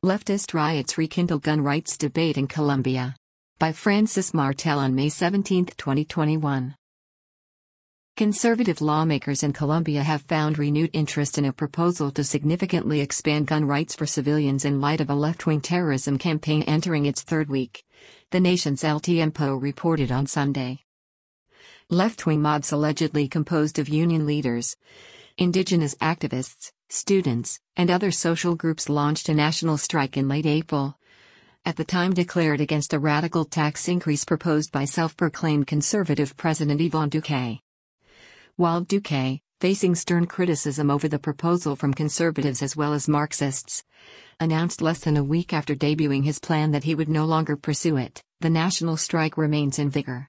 Leftist riots rekindle gun rights debate in Colombia. By Francis Martel on May 17, 2021. Conservative lawmakers in Colombia have found renewed interest in a proposal to significantly expand gun rights for civilians in light of a left-wing terrorism campaign entering its third week, the nation's El Tiempo reported on Sunday. Left-wing mobs allegedly composed of union leaders, indigenous activists, students, and other social groups launched a national strike in late April, at the time declared against a radical tax increase proposed by self-proclaimed conservative President Iván Duque. While Duque, facing stern criticism over the proposal from conservatives as well as Marxists, announced less than a week after debuting his plan that he would no longer pursue it, the national strike remains in vigor.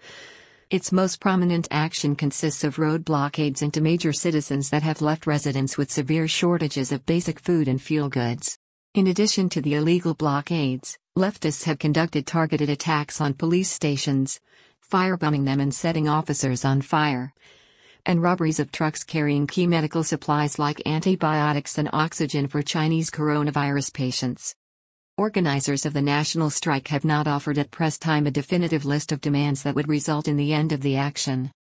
Its most prominent action consists of road blockades into major citizens that have left residents with severe shortages of basic food and fuel goods. In addition to the illegal blockades, leftists have conducted targeted attacks on police stations, firebombing them and setting officers on fire, and robberies of trucks carrying key medical supplies like antibiotics and oxygen for Chinese coronavirus patients. Organizers of the national strike have not offered at press time a definitive list of demands that would result in the end of the action.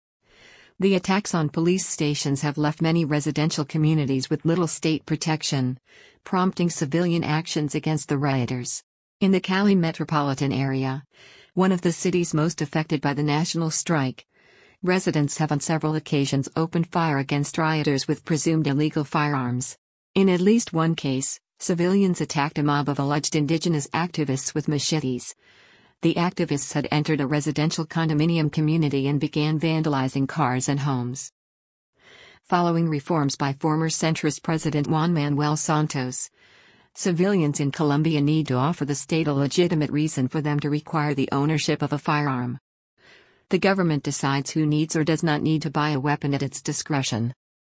The attacks on police stations have left many residential communities with little state protection, prompting civilian actions against the rioters. In the Cali metropolitan area, one of the cities most affected by the national strike, residents have on several occasions opened fire against rioters with presumed illegal firearms. In at least one case, civilians attacked a mob of alleged indigenous activists with machetes. The activists had entered a residential condominium community and began vandalizing cars and homes. Following reforms by former centrist President Juan Manuel Santos, civilians in Colombia need to offer the state a legitimate reason for them to require the ownership of a firearm. The government decides who needs or does not need to buy a weapon at its discretion.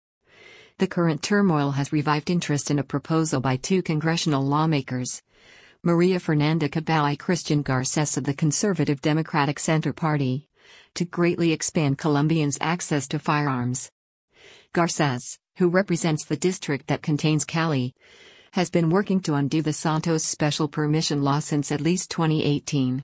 The current turmoil has revived interest in a proposal by two congressional lawmakers, Maria Fernanda Cabal and Christian Garces of the Conservative Democratic Center Party, to greatly expand Colombians' access to firearms. Garces, who represents the district that contains Cali, has been working to undo the Santos Special Permission Law since at least 2018.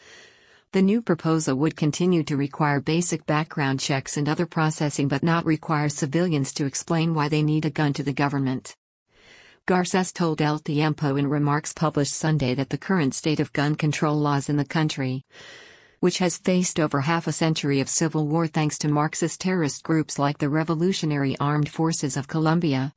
The new proposal would continue to require basic background checks and other processing but not require civilians to explain why they need a gun to the government. Garces told El Tiempo in remarks published Sunday that the current state of gun control laws in the country, which has faced over half a century of civil war thanks to Marxist terrorist groups like the Revolutionary Armed Forces of Colombia,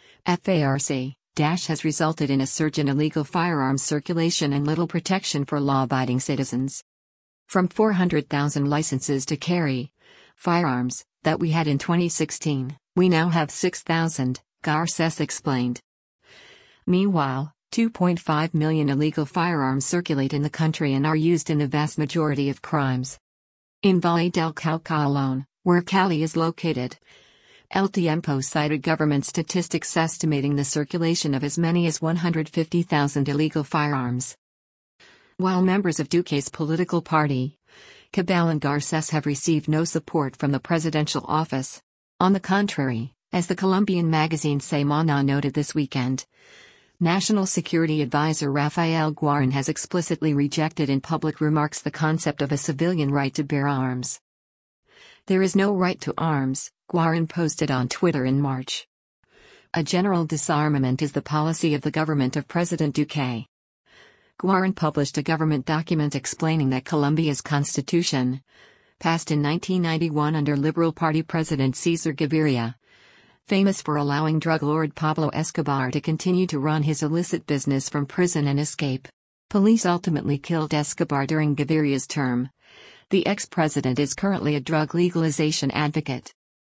FARC, has resulted in a surge in illegal firearms circulation and little protection for law-abiding citizens. From 400,000 licenses to carry firearms that we had in 2016, we now have 6,000, Garces explained. Meanwhile, 2.5 million illegal firearms circulate in the country and are used in the vast majority of crimes. In Valle del Cauca alone, where Cali is located, El Tiempo cited government statistics estimating the circulation of as many as 150,000 illegal firearms. While members of Duque's political party, Cabal and Garces have received no support from the presidential office. On the contrary, as the Colombian magazine Semana noted this weekend, National Security Advisor Rafael Guarin has explicitly rejected in public remarks the concept of a civilian right to bear arms. There is no right to arms, Guarin posted on Twitter in March. A general disarmament is the policy of the government of President Duque. Guarin published a government document explaining that Colombia's constitution, passed in 1991 under Liberal Party President Cesar Gaviria, famous for allowing drug lord Pablo Escobar to continue to run his illicit business from prison and escape. Police ultimately killed Escobar during Gaviria's term. The ex-president is currently a drug legalization advocate.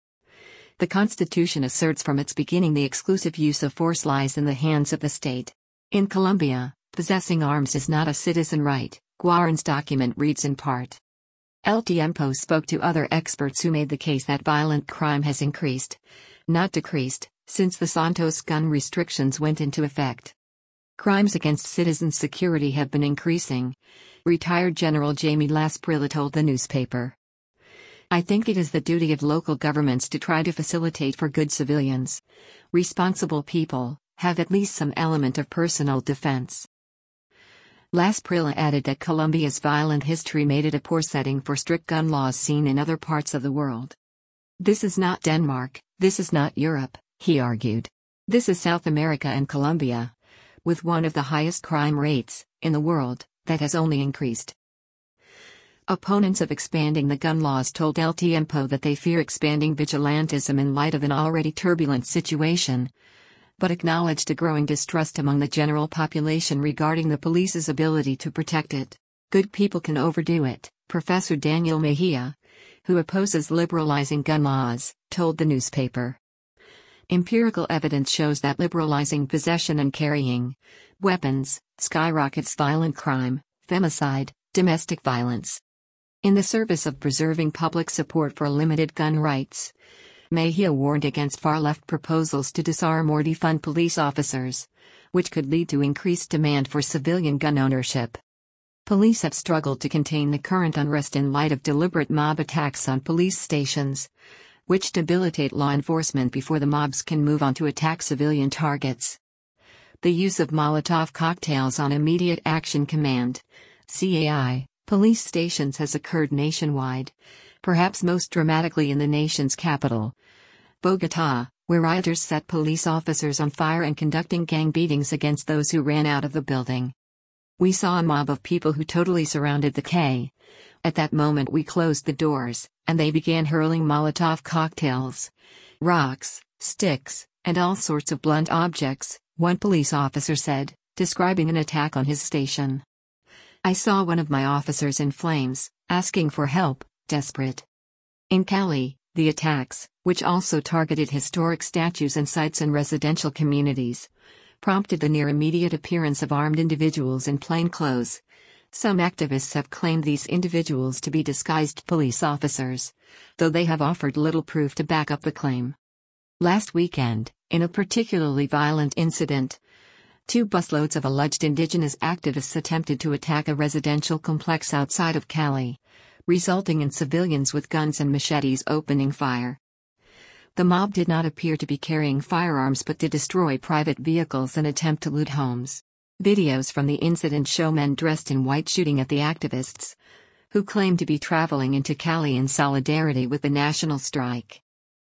The Constitution asserts from its beginning the exclusive use of force lies in the hands of the state. In Colombia, possessing arms is not a citizen right, Guarin's document reads in part. El Tiempo spoke to other experts who made the case that violent crime has increased, not decreased, since the Santos gun restrictions went into effect. Crimes against citizens' security have been increasing, retired General Jamie Lasprilla told the newspaper. I think it is the duty of local governments to try to facilitate for good civilians, responsible people, have at least some element of personal defense. Las Prilla added that Colombia's violent history made it a poor setting for strict gun laws seen in other parts of the world. This is not Denmark, this is not Europe, he argued. This is South America and Colombia, with one of the highest crime rates in the world, that has only increased. Opponents of expanding the gun laws told El Tiempo that they fear expanding vigilantism in light of an already turbulent situation, but acknowledged a growing distrust among the general population regarding the police's ability to protect it. Good people can overdo it, Professor Daniel Mejia, who opposes liberalizing gun laws, told the newspaper. Empirical evidence shows that liberalizing possession and carrying weapons skyrockets violent crime, femicide, domestic violence. In the service of preserving public support for limited gun rights, Mejia warned against far-left proposals to disarm or defund police officers, which could lead to increased demand for civilian gun ownership. Police have struggled to contain the current unrest in light of deliberate mob attacks on police stations, which debilitate law enforcement before the mobs can move on to attack civilian targets. The use of Molotov cocktails on Immediate Action Command (CAI) police stations has occurred nationwide, perhaps most dramatically in the nation's capital, Bogotá, where rioters set police officers on fire and conducting gang beatings against those who ran out of the building. We saw a mob of people who totally surrounded the K. At that moment we closed the doors, and they began hurling Molotov cocktails, rocks, sticks, and all sorts of blunt objects, one police officer said, describing an attack on his station. I saw one of my officers in flames, asking for help, desperate. In Cali, the attacks, which also targeted historic statues and sites in residential communities, prompted the near immediate appearance of armed individuals in plain clothes. Some activists have claimed these individuals to be disguised police officers, though they have offered little proof to back up the claim. Last weekend, in a particularly violent incident, 2 busloads of alleged indigenous activists attempted to attack a residential complex outside of Cali, resulting in civilians with guns and machetes opening fire. The mob did not appear to be carrying firearms but to destroy private vehicles and attempt to loot homes. Videos from the incident show men dressed in white shooting at the activists, who claim to be traveling into Cali in solidarity with the national strike.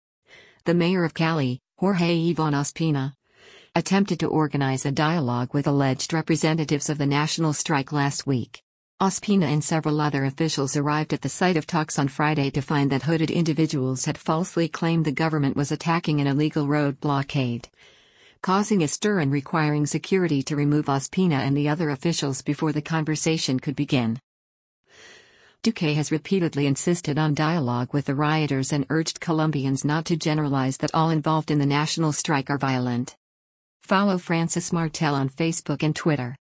The mayor of Cali, Jorge Iván Ospina, attempted to organize a dialogue with alleged representatives of the national strike last week. Ospina and several other officials arrived at the site of talks on Friday to find that hooded individuals had falsely claimed the government was attacking an illegal road blockade, causing a stir and requiring security to remove Ospina and the other officials before the conversation could begin. Duque has repeatedly insisted on dialogue with the rioters and urged Colombians not to generalize that all involved in the national strike are violent. Follow Francis Martel on Facebook and Twitter.